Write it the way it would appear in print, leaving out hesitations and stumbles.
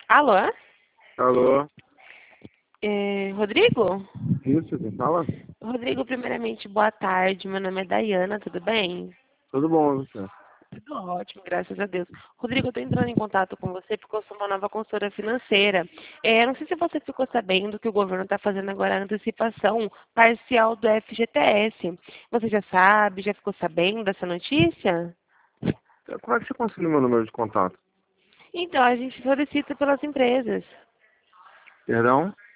Alô? Alô? Rodrigo? Isso, quem fala? Rodrigo, primeiramente, boa tarde. Meu nome é Dayana, tudo bem? Tudo bom, você? Tudo ótimo, graças a Deus. Rodrigo, eu estou entrando em contato com você porque eu sou uma nova consultora financeira. Não sei se você ficou sabendo que o governo está fazendo agora a antecipação parcial do FGTS. Você já sabe, já ficou sabendo dessa notícia? Como é que você conseguiu meu número de contato? Então, a gente solicita pelas empresas. Perdão?